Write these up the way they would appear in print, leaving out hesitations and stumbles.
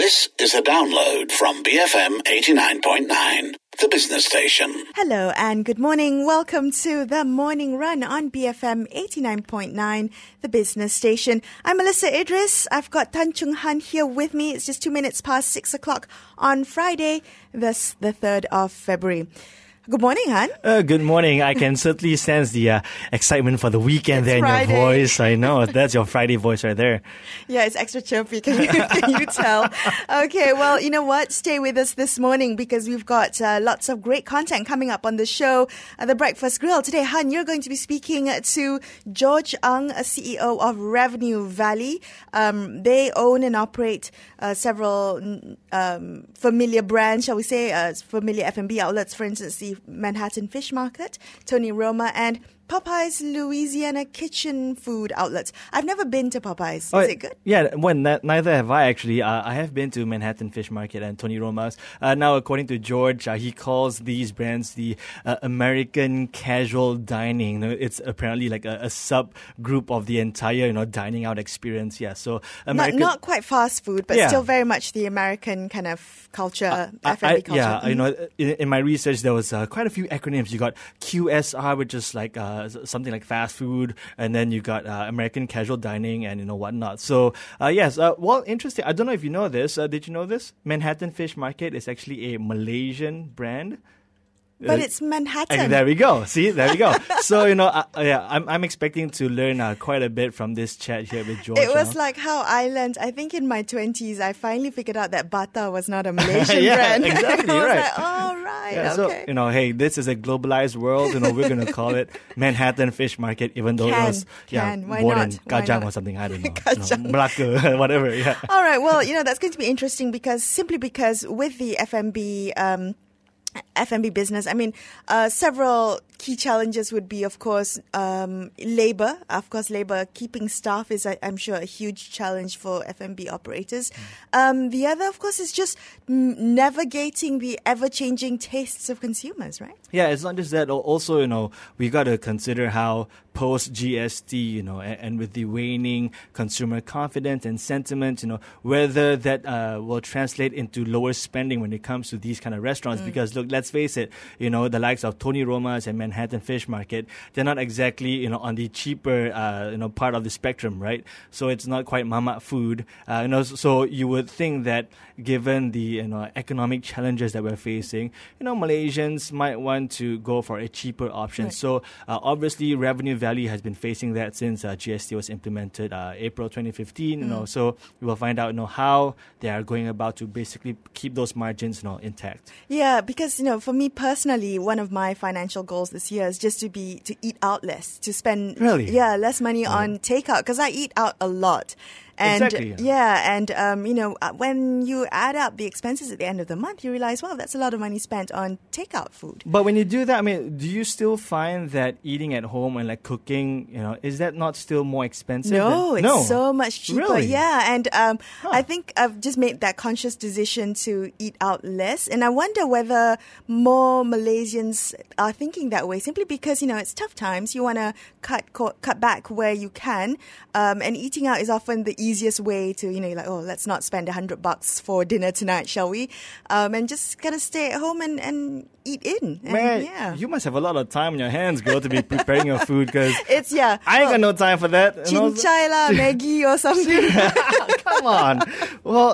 This is a download from BFM 89.9, the business station. Hello and good morning. Welcome to the Morning Run on BFM 89.9, the business station. I'm Melissa Idris. I've got Tan Chung Han here with me. It's just 2 minutes past 6 o'clock on Friday, the 3rd of February. Good morning, Han. Good morning. I can certainly sense the excitement for the weekend It's there Friday. in your voice. I know. That's your Friday voice right there. Yeah, it's extra chirpy. Can you tell? Okay, well, you know what? Stay with us this morning because we've got lots of great content coming up on the show, The Breakfast Grill. Today, Han, you're going to be speaking to George Ang, a CEO of Revenue Valley. They own and operate several familiar brands, shall we say, familiar F&B outlets, for instance, the Manhattan Fish Market, Tony Roma, and Popeye's Louisiana Kitchen Food Outlets. I've never been to Popeye's. Is it good? Yeah, well, neither have I actually. I have been to Manhattan Fish Market and Tony Roma's. Now, according to George, he calls these brands the American casual dining. It's apparently like a subgroup of the entire, dining out experience. Yeah, so Not quite fast food, but still very much the American kind of culture, F&B culture. Yeah, in my research, there was quite a few acronyms. You got QSR, which is like something like fast food, and then you got American casual dining and whatnot. So yes, well, interesting. I don't know if you know this. Did you know this? Manhattan Fish Market is actually a Malaysian brand. But it's Manhattan. And there we go. See, there we go. So, I'm expecting to learn quite a bit from this chat here with George. It was like how I learned, I think in my 20s, I finally figured out that Bata was not a Malaysian brand. Exactly, I was right. like, oh, right, Yeah, okay. So, hey, this is a globalized world. We're going to call it Manhattan Fish Market, even though it was Why born not? in Why Kajang not? or something. I don't know. Kajang. Melaka, whatever. Yeah. All right, well, that's going to be interesting simply because with the F&B business, I mean, several key challenges would be, of course, labor. Of course, labor, keeping staff is, I'm sure, a huge challenge for F&B operators. The other, of course, is just navigating the ever-changing tastes of consumers, right? Yeah, it's not just that. Also, we got to consider how post-GST, and with the waning consumer confidence and sentiment, whether that will translate into lower spending when it comes to these kind of restaurants. Because, look, let's face it, the likes of Tony Roma's and Manhattan Fish Market, they're not exactly, on the cheaper, part of the spectrum, right? So it's not quite mama food. So you would think that given the, economic challenges that we're facing, Malaysians might want to go for a cheaper option. Right. So obviously, Revenue Valley has been facing that since GST was implemented April 2015. So we will find out how they are going about to basically keep those margins intact. Yeah, because for me personally, one of my financial goals this year is just to eat out less, to spend less money on takeout, because I eat out a lot. And exactly. When you add up the expenses at the end of the month, you realize, wow, that's a lot of money spent on takeout food. But when you do that, do you still find that eating at home and like cooking, is that not still more expensive? No, it's so much cheaper. Really? Yeah, and I think I've just made that conscious decision to eat out less. And I wonder whether more Malaysians are thinking that way, simply because, it's tough times. You want to cut back where you can. And eating out is often the easiest way to, let's not spend $100 for dinner tonight, shall we? And just kind of stay at home and eat in. And, man, you must have a lot of time on your hands, girl, to be preparing your food, because I ain't got no time for that. Chinchay lah, Maggie or something. Come on. Well,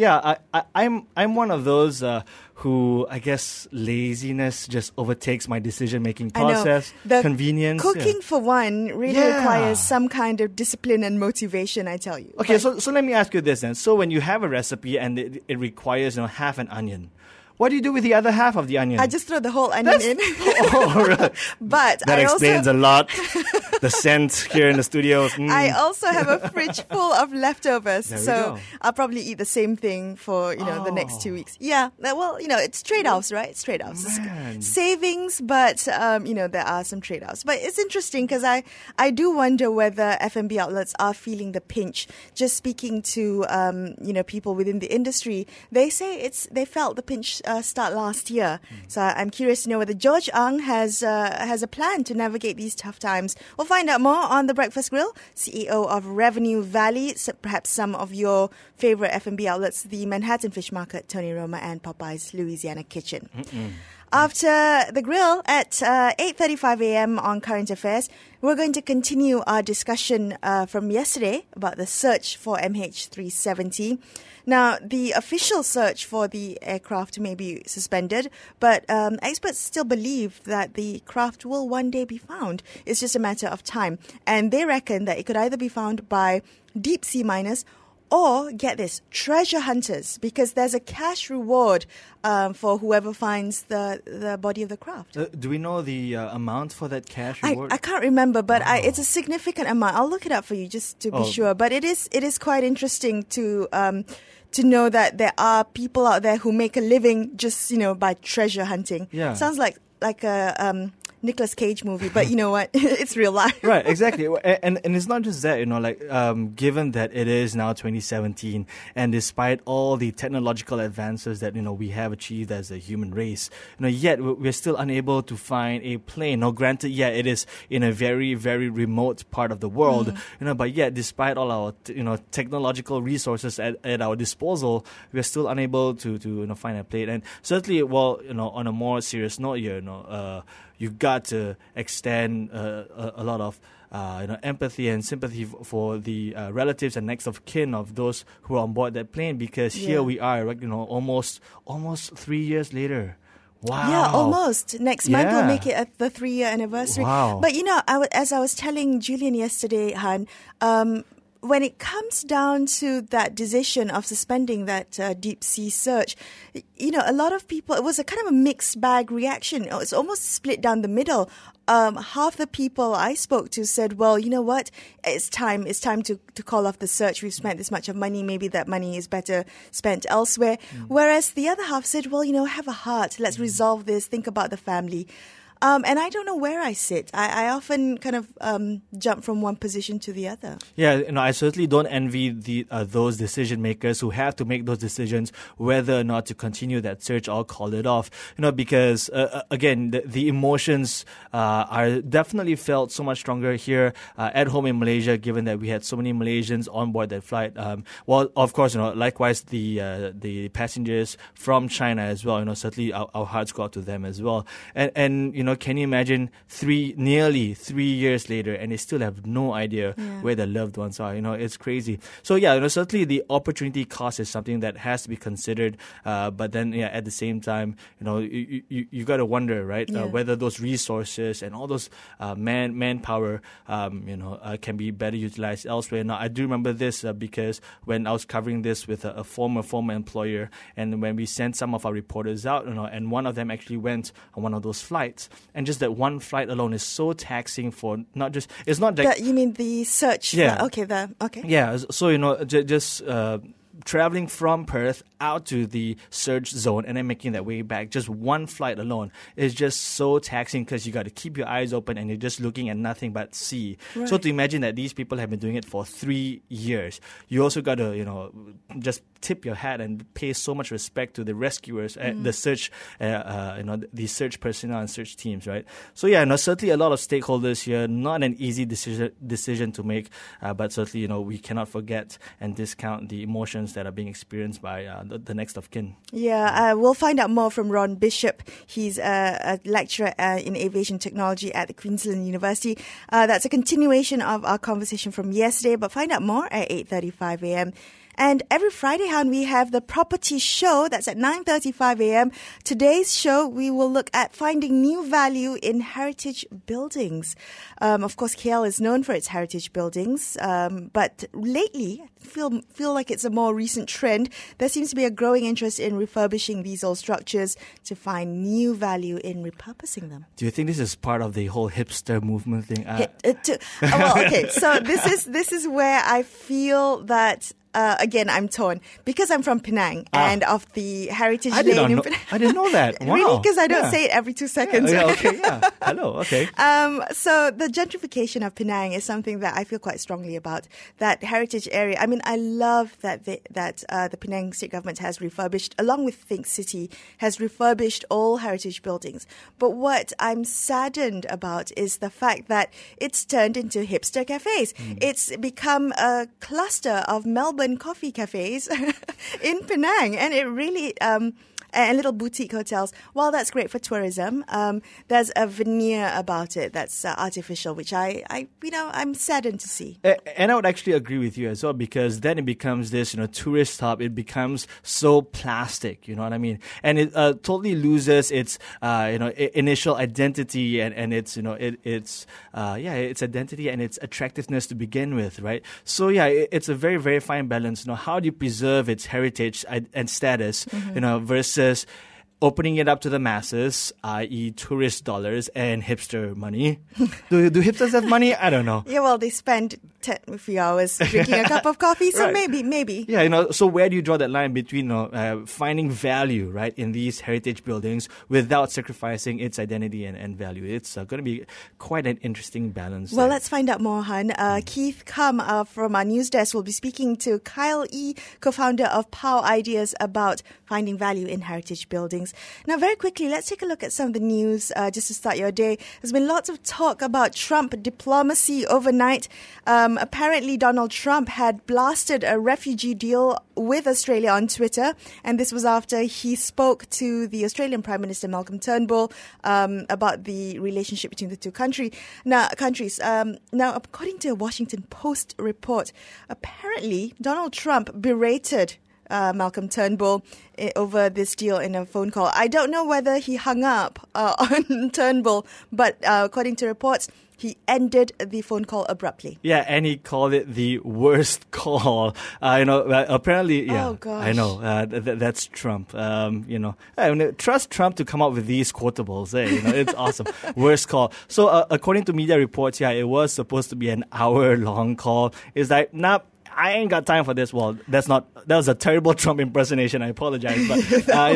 I'm one of those who, I guess, laziness just overtakes my decision-making process. The convenience. Cooking, for one, really requires some kind of discipline and motivation, I tell you. Okay, so let me ask you this then. So when you have a recipe and it requires half an onion, what do you do with the other half of the onion? I just throw the whole onion in. Oh, right. But that explains a lot. The scent here in the studio. I also have a fridge full of leftovers. There we So go. I'll probably eat the same thing for, the next 2 weeks. Yeah. Well, it's trade-offs, right? It's trade-offs. Man. It's savings, but, there are some trade-offs. But it's interesting because I do wonder whether F&B outlets are feeling the pinch. Just speaking to, people within the industry, they say they felt the pinch start last year. So I'm curious to know whether George Ang has a plan to navigate these tough times. We'll find out more on The Breakfast Grill. CEO of Revenue Valley, perhaps some of your favorite F&B outlets, the Manhattan Fish Market, Tony Roma, and Popeye's Louisiana Kitchen. After the grill at 8:35 a.m. on Current Affairs, we're going to continue our discussion from yesterday about the search for MH370. Now, the official search for the aircraft may be suspended, but experts still believe that the craft will one day be found. It's just a matter of time. And they reckon that it could either be found by deep sea miners or, get this, treasure hunters, because there's a cash reward for whoever finds the body of the craft. Do we know the amount for that cash reward? I can't remember, but it's a significant amount. I'll look it up for you just to be sure. But it is quite interesting to know that there are people out there who make a living just, by treasure hunting. Yeah. Sounds like a Nicolas Cage movie, but you know what? It's real life. Right, exactly. And it's not just that, given that it is now 2017, and despite all the technological advances that, we have achieved as a human race, yet we're still unable to find a plane. Now, granted, it is in a very, very remote part of the world, but yet, despite all our, technological resources at our disposal, we're still unable to find a plane. And certainly, on a more serious note here, you've got to extend a lot of empathy and sympathy for the relatives and next of kin of those who are on board that plane, because here we are, almost 3 years later. Wow. Yeah, almost. Next month we'll make it at the 3-year anniversary. Wow. But, as I was telling Julian yesterday, Han, when it comes down to that decision of suspending that deep sea search, a lot of people, it was a kind of a mixed bag reaction. It's almost split down the middle. Half the people I spoke to said, well, you know what? It's time to call off the search. We've spent this much of money. Maybe that money is better spent elsewhere. Whereas the other half said, well, have a heart. Let's resolve this. Think about the family. And I don't know where I sit. I often kind of jump from one position to the other. Yeah, I certainly don't envy those decision makers who have to make those decisions whether or not to continue that search or call it off. Because again, the emotions are definitely felt so much stronger here at home in Malaysia, given that we had so many Malaysians on board that flight. Well, of course, likewise the passengers from China as well. Certainly our hearts go out to them as well. And can you imagine nearly 3 years later, and they still have no idea where their loved ones are? It's crazy. So certainly the opportunity cost is something that has to be considered. But then, at the same time, you got to wonder, right, whether those resources and all those manpower, can be better utilized elsewhere. Now, I do remember this because when I was covering this with a former employer, and when we sent some of our reporters out, and one of them actually went on one of those flights. And just that one flight alone is so taxing for not just... It's not like... You mean the search? Yeah. Okay. Yeah, so, just... traveling from Perth out to the search zone and then making that way back, just one flight alone is just so taxing, because you got to keep your eyes open and you're just looking at nothing but sea. Right. So to imagine that these people have been doing it for 3 years, you also got to, just tip your hat and pay so much respect to the rescuers, the search, the search personnel and search teams, right? So certainly a lot of stakeholders here, not an easy decision to make, but certainly, we cannot forget and discount the emotions that are being experienced by the next of kin. Yeah, we'll find out more from Ron Bishop. He's a lecturer in aviation technology at the Queensland University. That's a continuation of our conversation from yesterday, but find out more at 8:35 a.m. And every Friday, Han, we have the Property Show. That's at 9:35 a.m. Today's show, we will look at finding new value in heritage buildings. Of course, KL is known for its heritage buildings, but lately, I feel like it's a more recent trend. There seems to be a growing interest in refurbishing these old structures to find new value in repurposing them. Do you think this is part of the whole hipster movement thing? Well, okay. So this is where I feel that again, I'm torn because I'm from Penang and of the heritage I did lane not in know. Penang. I didn't know that. Wow. Really? Because I don't Yeah. say it every 2 seconds. Yeah, okay, yeah. Hello, okay. So the gentrification of Penang is something that I feel quite strongly about. That heritage area. I mean, I love that the Penang state government has refurbished, along with Think City, has refurbished all heritage buildings. But what I'm saddened about is the fact that it's turned into hipster cafes. It's become a cluster of Melbourne coffee cafes in Penang, and it really and little boutique hotels. While that's great for tourism, there's a veneer about it that's artificial, which I'm saddened to see. And I would actually agree with you as well, because then it becomes this, tourist hub. It becomes so plastic, you know what I mean? And it totally loses its, initial identity and its, its identity and its attractiveness to begin with, right? So yeah, it's a very, very fine balance. How do you preserve its heritage and status, versus opening it up to the masses, i.e. tourist dollars and hipster money. Do hipsters have money? I don't know. Yeah, well, they spend a few hours drinking a cup of coffee, so Right. maybe. Yeah, so where do you draw that line between finding value, right, in these heritage buildings without sacrificing its identity and value? It's going to be quite an interesting balance. Well, there. let's find out more, Han. Keith Kum from our news desk will be speaking to Kyle E., co-founder of POW Ideas, about finding value in heritage buildings. Now, very quickly, let's take a look at some of the news just to start your day. There's been lots of talk about Trump diplomacy overnight. Apparently, Donald Trump had blasted a refugee deal with Australia on Twitter, and this was after he spoke to the Australian Prime Minister Malcolm Turnbull about the relationship between the two countries. Now, according to a Washington Post report, apparently Donald Trump berated Malcolm Turnbull over this deal in a phone call. I don't know whether he hung up on Turnbull, but according to reports, he ended the phone call abruptly. Yeah, and he called it the worst call. Apparently, yeah. Oh, gosh. I know. That's Trump. Trust Trump to come up with these quotables. It's awesome. Worst call. So, according to media reports, yeah, it was supposed to be an hour-long call. It's like, nah, I ain't got time for this. Well, that was a terrible Trump impersonation. I apologize, but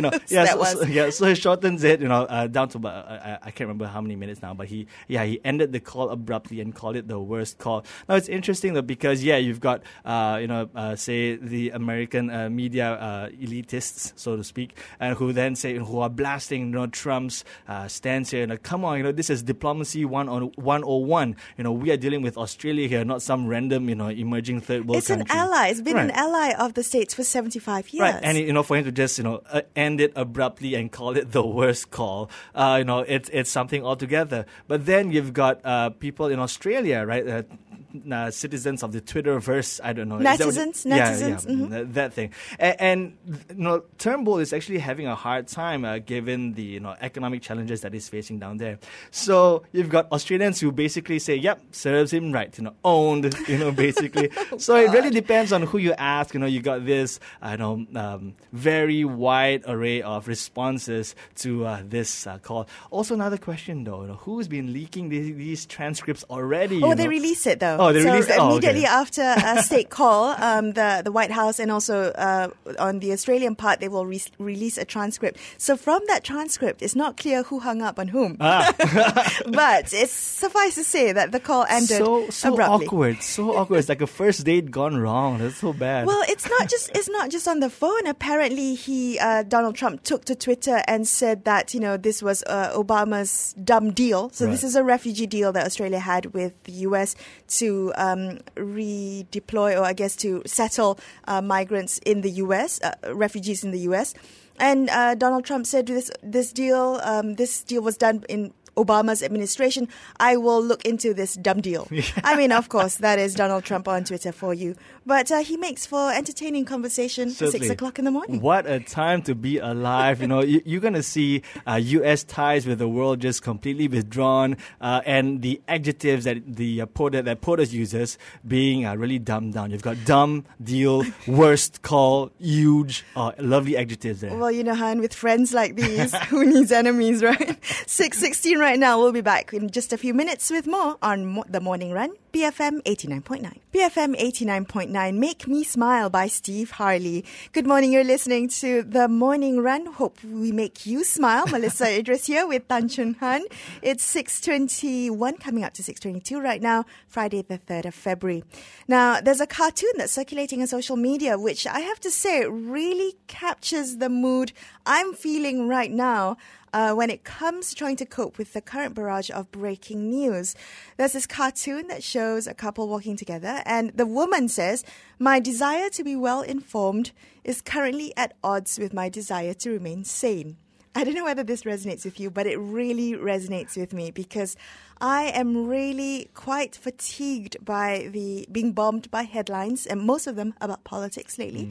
so he shortens it, down to about I can't remember how many minutes now, but he ended the call abruptly and called it the worst call. Now it's interesting though, because you've got say the American media elitists, so to speak, who then who are blasting Trump's stance here. Come on, this is diplomacy 101. We are dealing with Australia here, not some random emerging third world. It's an ally. It's been an ally of the States for 75 years. Right, and for him to just end it abruptly and call it the worst call, it's something altogether. But then you've got people in Australia, right? Citizens of the Twitterverse, I don't know. Netizens. Mm-hmm. That thing. And Turnbull is actually having a hard time given the economic challenges that he's facing down there. So you've got Australians who basically say, yep, serves him right, owned, basically. So it really depends on who you ask. You got this, very wide array of responses to this call. Also, another question though, who's been leaking these transcripts already? They release it though. Oh, they released it? Immediately Okay. after a state call, the White House and also on the Australian part, they will release a transcript. So from that transcript, it's not clear who hung up on whom. But it's suffice to say that the call ended so abruptly. So awkward. It's like a first date gone wrong. That's so bad. Well, it's not just on the phone. Apparently, Donald Trump took to Twitter and said that this was Obama's dumb deal. So This is a refugee deal that Australia had with the US to redeploy, or I guess to settle migrants in the US, refugees in the US. And Donald Trump said this deal was done in Obama's administration. I will look into this dumb deal. Yeah. I mean, of course, that is Donald Trump on Twitter for you. But he makes for entertaining conversation at 6 o'clock in the morning. What a time to be alive. You're going to see U.S. ties with the world just completely withdrawn. And the adjectives that the quotas users being really dumbed down. You've got dumb, deal, worst, call, huge, lovely adjectives there. Well, Han, with friends like these, who needs enemies, right? 6:16 right now. We'll be back in just a few minutes with more on The Morning Run, BFM 89.9. BFM 89.9, Make Me Smile by Steve Harley. Good morning, you're listening to The Morning Run. Hope we make you smile. Melissa Idris here with Tan Chun Han. It's 6:21, coming up to 6:22 right now, Friday the 3rd of February. Now, there's a cartoon that's circulating on social media, which I have to say really captures the mood I'm feeling right now when it comes to trying to cope with the current barrage of breaking news. There's this cartoon that shows a couple walking together, and the woman says, "My desire to be well informed is currently at odds with my desire to remain sane." I don't know whether this resonates with you, but it really resonates with me because I am really quite fatigued by being bombed by headlines, and most of them about politics lately.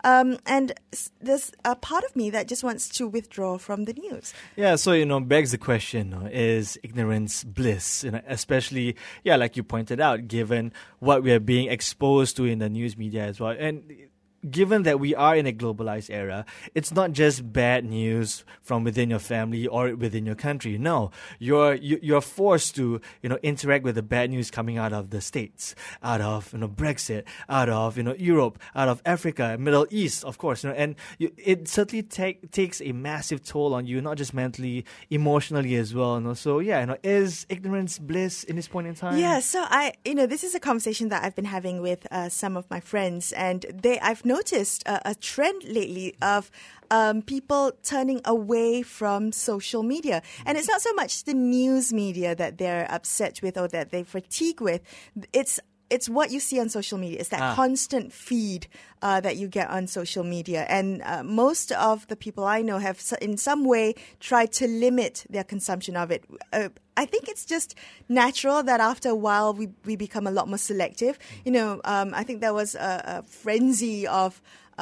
And there's a part of me that just wants to withdraw from the news. Yeah, so, begs the question, is ignorance bliss? Especially, like you pointed out, given what we are being exposed to in the news media as well. And given that we are in a globalized era, it's not just bad news from within your family or within your country. No, you're forced to interact with the bad news coming out of the States, out of Brexit, out of Europe, out of Africa, Middle East, of course. And it certainly takes a massive toll on you, not just mentally, emotionally as well. So is ignorance bliss in this point in time? Yeah. So this is a conversation that I've been having with some of my friends, and I've noticed a trend lately of people turning away from social media. And it's not so much the news media that they're upset with or that they fatigue with. It's what you see on social media. It's that constant feed that you get on social media. And most of the people I know have in some way tried to limit their consumption of it. I think it's just natural that after a while we become a lot more selective. I think there was a frenzy of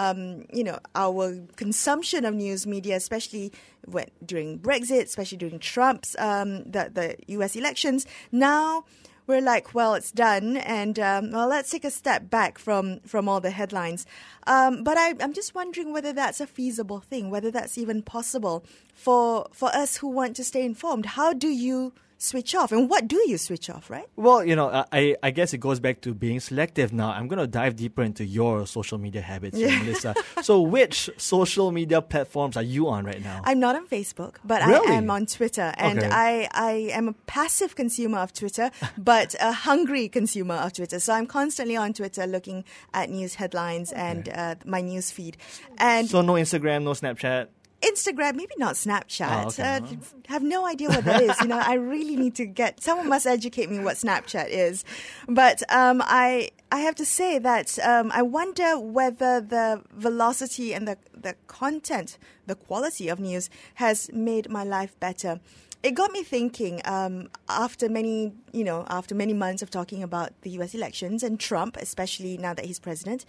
our consumption of news media, especially during Brexit, especially during Trump's the US elections. Now we're like, well, it's done, and let's take a step back from all the headlines. But I'm just wondering whether that's a feasible thing, whether that's even possible for us who want to stay informed. How do you switch off, and what do you switch off, right? Well, I guess it goes back to being selective now. I'm going to dive deeper into your social media habits, Melissa. So which social media platforms are you on right now? I'm not on Facebook, but Really? I am on Twitter. And Okay. I am a passive consumer of Twitter, but a hungry consumer of Twitter. So I'm constantly on Twitter looking at news headlines and my news feed. And So no Instagram, no Snapchat? Instagram, maybe not Snapchat. Oh, okay. Have no idea what that is. I really need to someone must educate me what Snapchat is. But I have to say that I wonder whether the velocity and the content, the quality of news has made my life better. It got me thinking, after many months of talking about the US elections and Trump, especially now that he's president,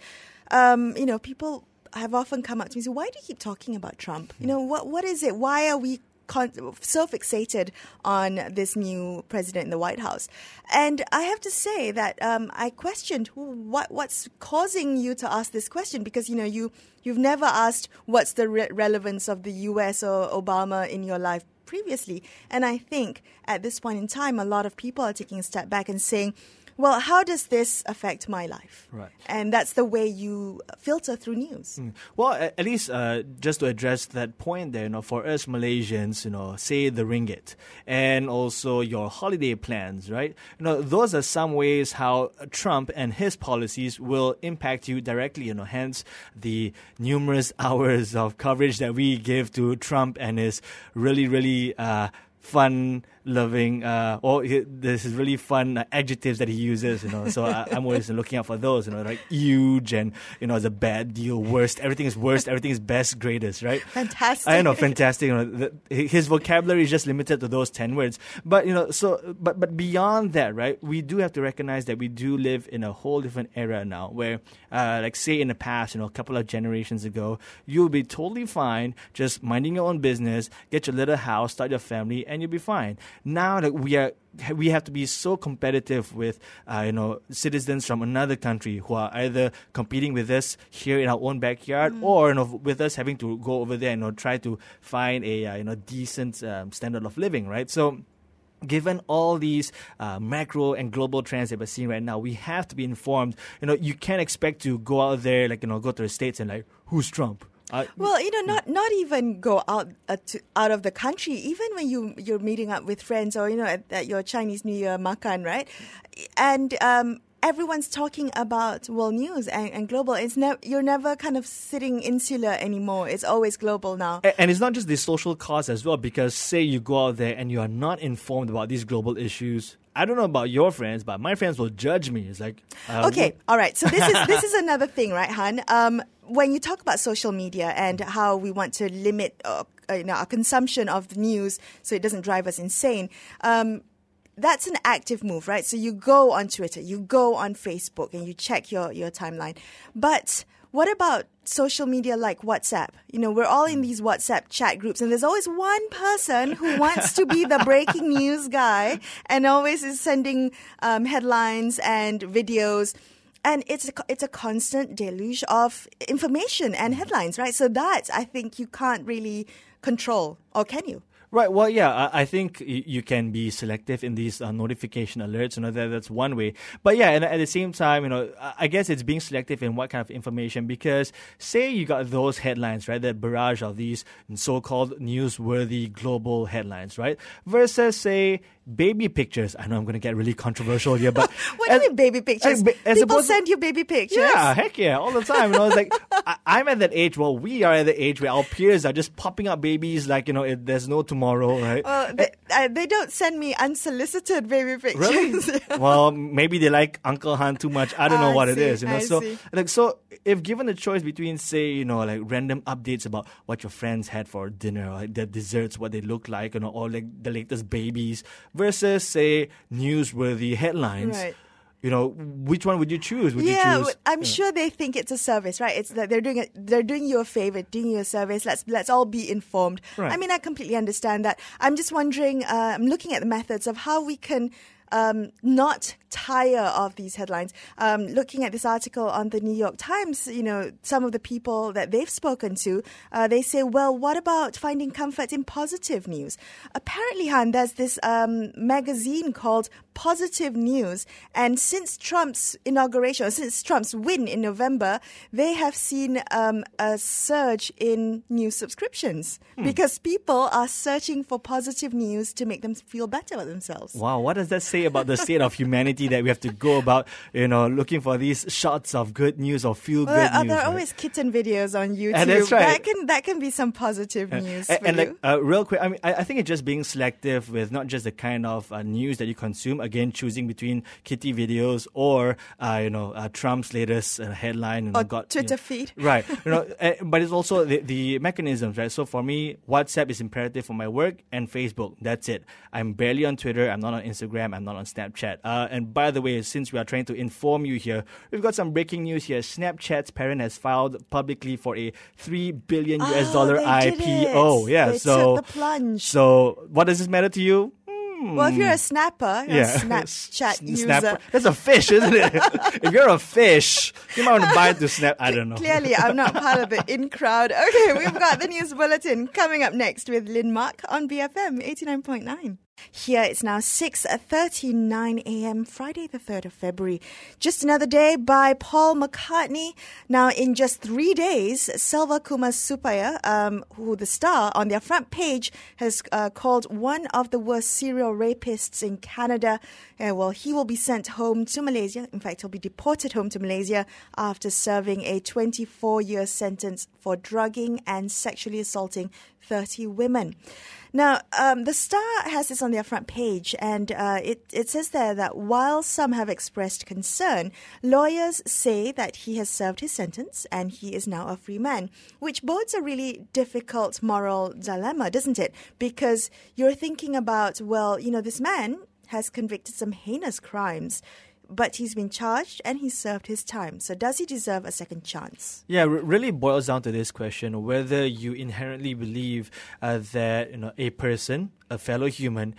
people have often come up to me and said, "Why do you keep talking about Trump? What is it? Why are we so fixated on this new president in the White House?" And I have to say that I questioned what's causing you to ask this question, because you've never asked what's the relevance of the US or Obama in your life previously. And I think at this point in time, a lot of people are taking a step back and saying, well, how does this affect my life? Right. And that's the way you filter through news. Well, at least just to address that point there, for us Malaysians, say the ringgit and also your holiday plans, right? Those are some ways how Trump and his policies will impact you directly, hence the numerous hours of coverage that we give to Trump and his really, really fun-loving, this is really fun adjectives that he uses, So I'm always looking out for those, like huge and, the bad deal, worst. Everything is worst. Everything is best, greatest, right? Fantastic. I know, fantastic. His vocabulary is just limited to those 10 words. But, but beyond that, right, we do have to recognize that we do live in a whole different era now where, like say in the past, a couple of generations ago, you'll be totally fine just minding your own business, get your little house, start your family, and you'll be fine. now that we have to be so competitive with citizens from another country who are either competing with us here in our own backyard or with us having to go over there and try to find a decent standard of living, right? So given all these macro and global trends that we're seeing right now, we have to be informed. You can't expect to go out there, go to the States and who's Trump? Well, not even go out of the country. Even when you're meeting up with friends or at your Chinese New Year makan, right? And everyone's talking about world news and global. You're never kind of sitting insular anymore. It's always global now. And it's not just the social cause as well, because say you go out there and you are not informed about these global issues. I don't know about your friends, but my friends will judge me. It's like... okay, all right. So this is another thing, right, Han? When you talk about social media and how we want to limit our consumption of the news so it doesn't drive us insane, that's an active move, right? So you go on Twitter, you go on Facebook, and you check your timeline. But what about social media like WhatsApp? We're all in these WhatsApp chat groups, and there's always one person who wants to be the breaking news guy and always is sending headlines and videos. And it's a constant deluge of information and headlines, right? So that, I think, you can't really control, or can you? Right. Well, yeah, I think you can be selective in these notification alerts. That's one way. But yeah, and at the same time, I guess it's being selective in what kind of information, because say you got those headlines, right? That barrage of these so-called newsworthy global headlines, right? Versus, say, baby pictures. I know I'm going to get really controversial here, but... What do you mean baby pictures? People send you baby pictures? Yeah, heck yeah, all the time. It's like, I'm at that age, we are at the age where our peers are just popping up babies like, there's no tomorrow, right? Well, they don't send me unsolicited baby pictures. Really? Well, maybe they like Uncle Han too much. I don't know what it is, So if given the choice between, say, random updates about what your friends had for dinner, or their desserts, what they look like, or the latest babies, versus, say, newsworthy headlines. Right. Which one would you choose? I'm sure they think it's a service, right? It's that they're doing you a favor, doing you a service. Let's all be informed. Right. I mean, I completely understand that. I'm just wondering, I'm looking at the methods of how we can not tire of these headlines. Looking at this article on the New York Times, some of the people that they've spoken to, they say, well, what about finding comfort in positive news? Apparently, Han, there's this magazine called Positive News, and since Trump's inauguration, or since Trump's win in November, they have seen a surge in news subscriptions because people are searching for positive news to make them feel better about themselves. Wow, what does that say about the state of humanity that we have to go about, looking for these shots of good news or feel-good news? There are always kitten videos on YouTube. And that's right. That can be some positive news for you. Real quick, I think it's just being selective with not just the kind of news that you consume. Again, choosing between kitty videos or Trump's latest headline or Twitter feed. Right. But it's also the mechanisms, right? So for me, WhatsApp is imperative for my work, and Facebook. That's it. I'm barely on Twitter. I'm not on Instagram. I'm not on Snapchat. And by the way, since we are trying to inform you here, we've got some breaking news here. Snapchat's parent has filed publicly for a $3 billion IPO. Yeah, they took the plunge. So what does this matter to you? Well, if you're a snapper, you're a Snapchat user. Snapper. That's a fish, isn't it? If you're a fish, you might want to buy it to Snap. I don't know. Clearly, I'm not part of the in crowd. Okay, we've got the news bulletin coming up next with Lynn Mark on BFM 89.9. Here it's now 6:39 a.m. Friday the 3rd of February. Just Another Day by Paul McCartney. Now, in just 3 days, Selva Kumar Supaya, who the Star on their front page has called one of the worst serial rapists in Canada. He will be sent home to Malaysia. In fact, he'll be deported home to Malaysia after serving a 24-year sentence for drugging and sexually assaulting 30 women. Now, the Star has this on their front page, and it says there that while some have expressed concern, lawyers say that he has served his sentence and he is now a free man, which bodes a really difficult moral dilemma, doesn't it? Because you're thinking about, this man has convicted some heinous crimes, but he's been charged and he's served his time. So does he deserve a second chance? Yeah, really boils down to this question, whether you inherently believe that a person, a fellow human,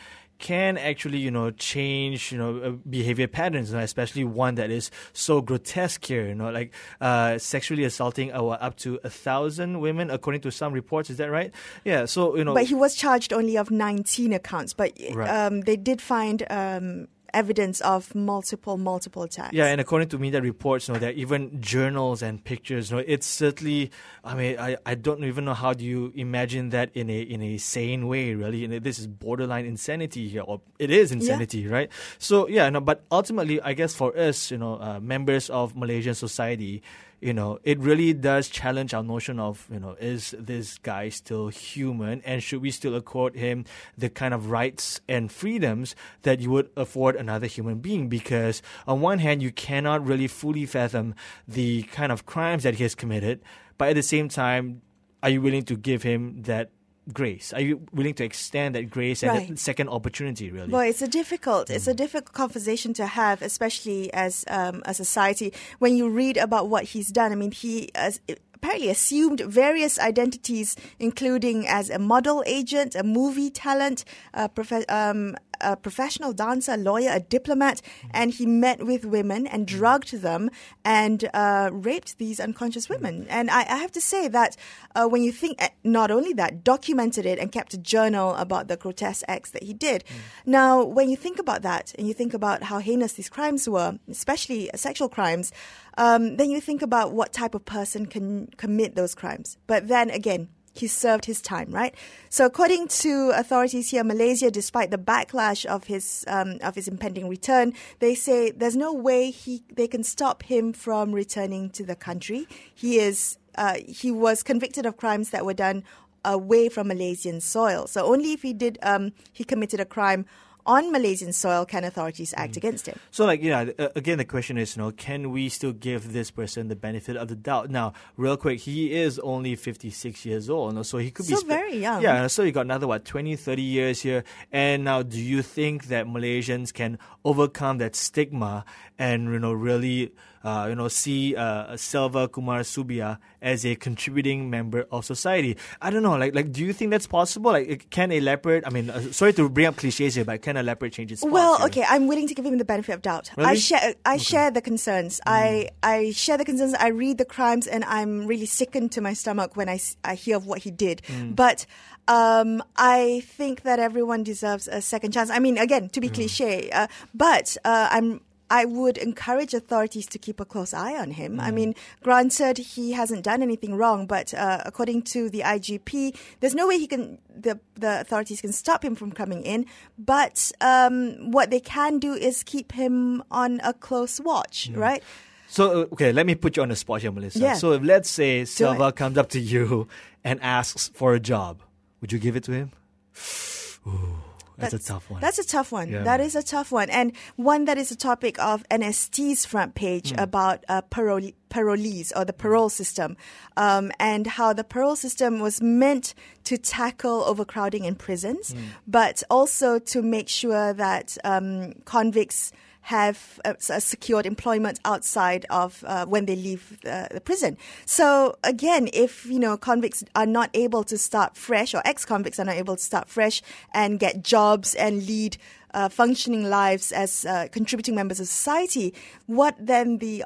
can actually, change, behavior patterns, especially one that is so grotesque here, like sexually assaulting up to 1,000 women, according to some reports. Is that right? Yeah. So, But he was charged only of 19 accounts, but Right. they did find evidence of multiple attacks. Yeah, and according to media reports, there are even journals and pictures. It's certainly. I mean, I don't even know how do you imagine that in a sane way, really. And this is borderline insanity here, or it is insanity, right? So but ultimately, I guess for us, members of Malaysian society, it really does challenge our notion of, is this guy still human, and should we still accord him the kind of rights and freedoms that you would afford another human being? Because on one hand, you cannot really fully fathom the kind of crimes that he has committed, but at the same time, are you willing to give him that grace? Are you willing to extend that grace and that second opportunity, really? Well, it's a difficult conversation to have, especially as a society. When you read about what he's done, I mean, he apparently assumed various identities, including as a model agent, a movie talent, a professional dancer, lawyer, a diplomat, and he met with women and drugged them and raped these unconscious women. And I have to say that when you think, not only that, documented it and kept a journal about the grotesque acts that he did. Now, when you think about that and you think about how heinous these crimes were, especially sexual crimes, then you think about what type of person can commit those crimes. But then again, he served his time, right? So according to authorities here in Malaysia, despite the backlash of his impending return, they say there's no way they can stop him from returning to the country. He was convicted of crimes that were done away from Malaysian soil. So only if he committed a crime on Malaysian soil can authorities act against him. So, again, the question is, can we still give this person the benefit of the doubt? Now, real quick, he is only 56 years old, so he could be... very young. Yeah, so you got another, 20, 30 years here. And now, do you think that Malaysians can overcome that stigma and, really... see Selva Kumar Subia as a contributing member of society? I don't know. Like, do you think that's possible? Like, can a leopard? I mean, sorry to bring up cliches here, but can a leopard change its spots? Well, okay, I'm willing to give him the benefit of doubt. Really? I share the concerns. I share the concerns. I read the crimes, and I'm really sickened to my stomach when I hear of what he did. But I think that everyone deserves a second chance. I mean, again, to be cliche, but I would encourage authorities to keep a close eye on him. I mean, granted, he hasn't done anything wrong, but according to the IGP, there's no way the authorities can stop him from coming in. But what they can do is keep him on a close watch, right? So, okay, let me put you on the spot here, Melissa. Yeah. So, if let's say Selva comes up to you and asks for a job, would you give it to him? Ooh. That's a tough one. That's a tough one. Yeah. That is a tough one. And one that is a topic of NST's front page about parolees or the parole system, and how the parole system was meant to tackle overcrowding in prisons, but also to make sure that convicts have secured employment outside of when they leave the prison. So again, if convicts are not able to start fresh, or ex-convicts are not able to start fresh and get jobs and lead functioning lives as contributing members of society, what then the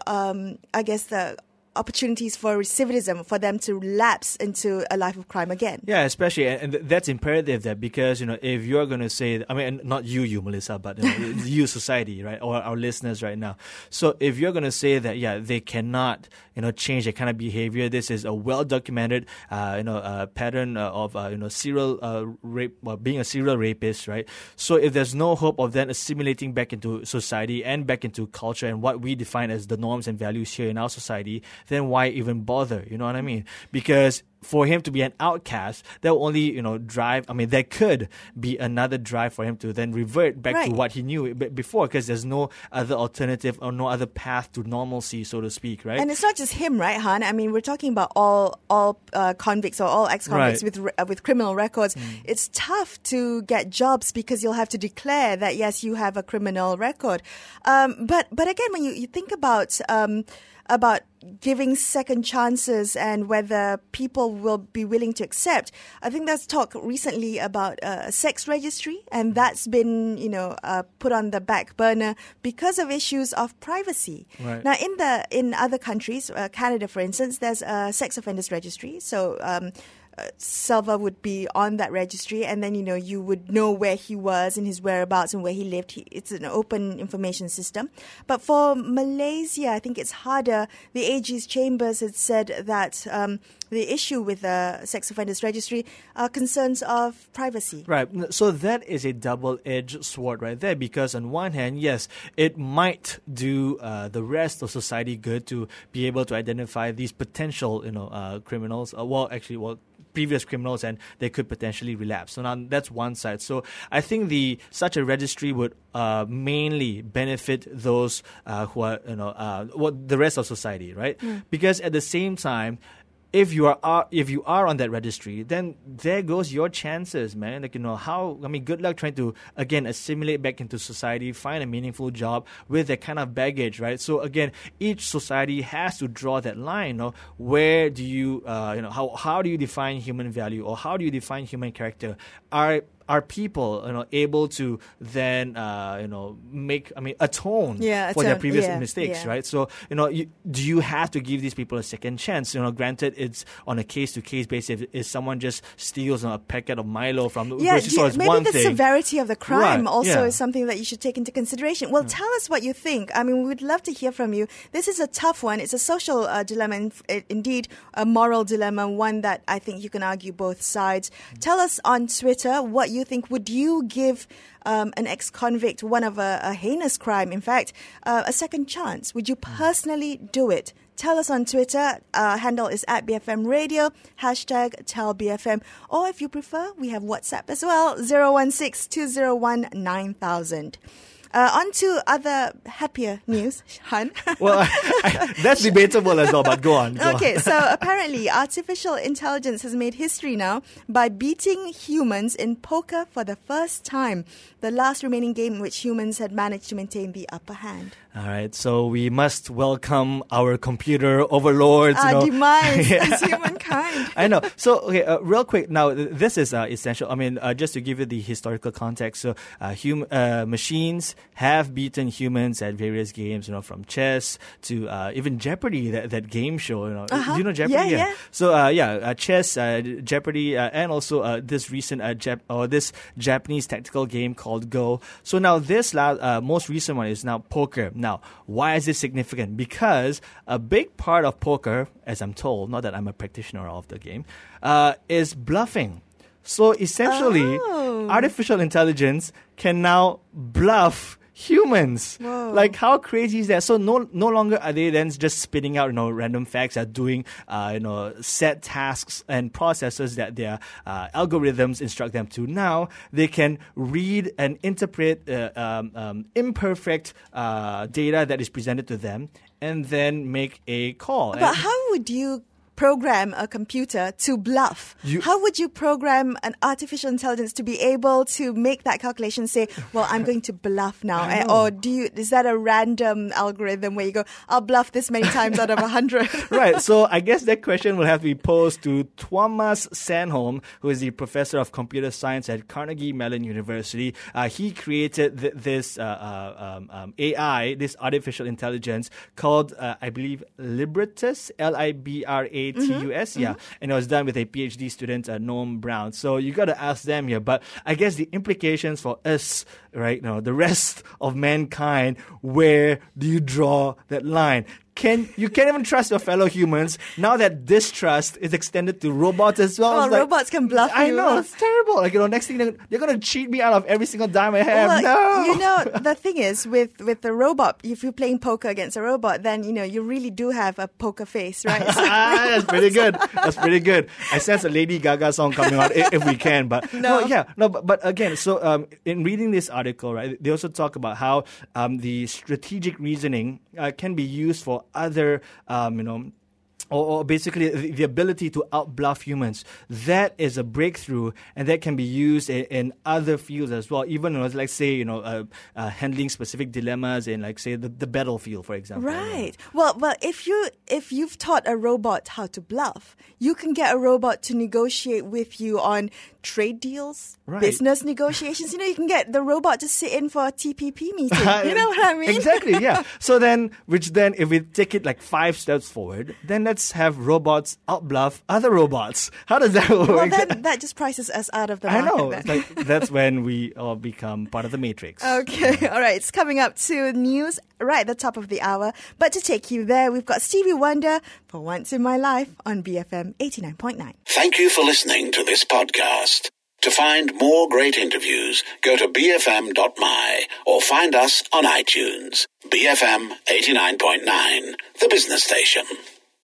opportunities for recidivism, for them to lapse into a life of crime again? Yeah, especially, and that's imperative there, because, if you're going to say, I mean, not you, Melissa, but you, society, right, or our listeners right now. So if you're going to say that, they cannot, change their kind of behavior, this is a well-documented, pattern of, serial rape, being a serial rapist, right? So if there's no hope of then assimilating back into society and back into culture and what we define as the norms and values here in our society, then why even bother? You know what I mean? Because for him to be an outcast, that will only, drive. I mean, there could be another drive for him to then revert back to what he knew before, because there's no other alternative or no other path to normalcy, so to speak, right? And it's not just him, right, Han? I mean, we're talking about all convicts or all ex-convicts with criminal records. It's tough to get jobs because you'll have to declare that, yes, you have a criminal record. But again, when you think about giving second chances and whether people people will be willing to accept. I think there's talk recently about a sex registry, and that's been, put on the back burner because of issues of privacy. Right. Now, in other countries, Canada, for instance, there's a sex offenders registry. So Silva would be on that registry, and then you would know where he was and his whereabouts and where he lived. It's an open information system. But for Malaysia, I think it's harder. The AG's chambers had said that the issue with the sex offenders registry are concerns of privacy. Right. So that is a double-edged sword right there, because on one hand, yes, it might do the rest of society good to be able to identify these potential, criminals. Previous criminals, and they could potentially relapse. So now that's one side. So I think such a registry would mainly benefit those who are the rest of society, right? Because at the same time, if you are on that registry, then there goes your chances, man. Good luck trying to again assimilate back into society, find a meaningful job with that kind of baggage, right? So again, each society has to draw that line. Where do you, how do you define human value, or how do you define human character? Are people able to then atone for their previous mistakes, right? So do you have to give these people a second chance? Granted, it's on a case-to-case basis. If someone just steals a packet of Milo from the grocery store, it's one thing. Maybe the severity of the crime Right, also is something that you should take into consideration. Well, tell us what you think. I mean, we'd love to hear from you. This is a tough one. It's a social dilemma, indeed a moral dilemma, one that I think you can argue both sides. Tell us on Twitter what you think. Would you give an ex-convict, one of a heinous crime, in fact, a second chance? Would you personally do it? Tell us on Twitter. Handle is @BFM Radio, #TellBFM. Or if you prefer, we have WhatsApp as well, 016-201-9000. On to other happier news, Han. Well, that's debatable as well, but go on. Okay, so apparently artificial intelligence has made history now by beating humans in poker for the first time, the last remaining game in which humans had managed to maintain the upper hand. All right, so we must welcome our computer overlords. Demise as humankind. I know. So, okay, real quick. Now, this is essential. I mean, just to give you the historical context. So, machines have beaten humans at various games. From chess to even Jeopardy, that game show. Do you know Jeopardy? Yeah. So, chess, Jeopardy, and also this recent this Japanese tactical game called Go. So now this most recent one is now poker. Now, why is this significant? Because a big part of poker, as I'm told, not that I'm a practitioner of the game, is bluffing. So essentially, artificial intelligence can now bluff humans. Whoa. Like, how crazy is that? So no longer are they then just spitting out random facts, are doing set tasks and processes that their algorithms instruct them to. Now they can read and interpret imperfect data that is presented to them and then make a call. But how would you program a computer to bluff? How would you program an artificial intelligence to be able to make that calculation, say, well, I'm going to bluff now? Or is that a random algorithm where you go, I'll bluff this many times out of 100? Right. So I guess that question will have to be posed to Thomas Sandholm, who is the professor of computer science at Carnegie Mellon University. He created this AI, this artificial intelligence called, I believe, Libratus, Libratus. Yeah, and it was done with a PhD student, Noam Brown. So you got to ask them here. But I guess the implications for us, right now, the rest of mankind, where do you draw that line? You can't even trust your fellow humans. Now that distrust is extended to robots as well. Well, robots can bluff you. I know, it's terrible. Next thing they're going to cheat me out of every single dime I have. Well, the thing is, with the robot, if you're playing poker against a robot, then, you really do have a poker face, right? That's pretty good. That's pretty good. I sense a Lady Gaga song coming out if we can. But but again, so in reading this article, right, they also talk about how the strategic reasoning can be used for other, or basically the ability to outbluff humans. That is a breakthrough, and that can be used in other fields as well. Even like say handling specific dilemmas in like say the battlefield, for example. Right. Well, if you've taught a robot how to bluff, you can get a robot to negotiate with you on trade deals, business negotiations. You can get the robot to sit in for a TPP meeting. You know what I mean? Exactly, yeah. So then, if we take it like 5 steps forward, then let's have robots outbluff other robots. How does that work? Well, that just prices us out of the market. I know. Then. That's when we all become part of the matrix. Okay, all right. It's coming up to news right at the top of the hour. But to take you there, we've got Stevie Wonder for Once in My Life on BFM 89.9. Thank you for listening to this podcast. To find more great interviews, go to bfm.my or find us on iTunes. BFM 89.9, the business station.